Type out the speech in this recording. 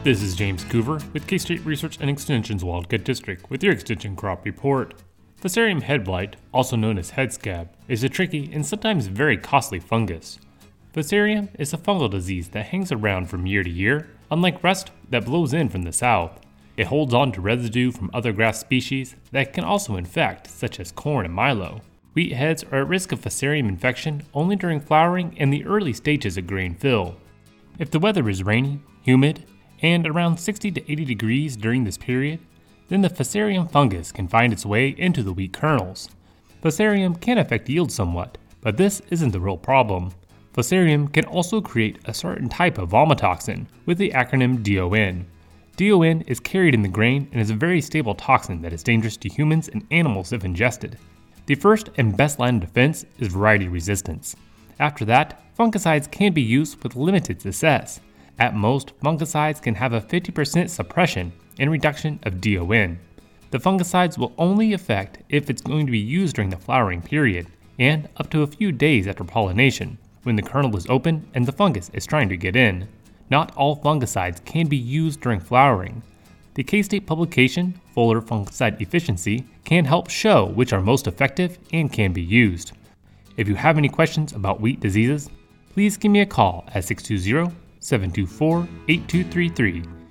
This is James Coover with K-State Research and Extension's Wildcat District with your Extension Crop Report. Fusarium head blight, also known as head scab, is a tricky and sometimes very costly fungus. Fusarium is a fungal disease that hangs around from year to year, unlike rust that blows in from the south. It holds on to residue from other grass species that can also infect, such as corn and milo. Wheat heads are at risk of Fusarium infection only during flowering and the early stages of grain fill. If the weather is rainy, humid, and around 60 to 80 degrees during this period, then the Fusarium fungus can find its way into the wheat kernels. Fusarium can affect yield somewhat, but this isn't the real problem. Fusarium can also create a certain type of vomitoxin with the acronym DON. DON is carried in the grain and is a very stable toxin that is dangerous to humans and animals if ingested. The first and best line of defense is variety resistance. After that, fungicides can be used with limited success. At most, fungicides can have a 50% suppression and reduction of DON. The fungicides will only affect if it's going to be used during the flowering period and up to a few days after pollination, when the kernel is open and the fungus is trying to get in. Not all fungicides can be used during flowering. The K-State publication, Foliar Fungicide Efficiency, can help show which are most effective and can be used. If you have any questions about wheat diseases, please give me a call at 620-724-8233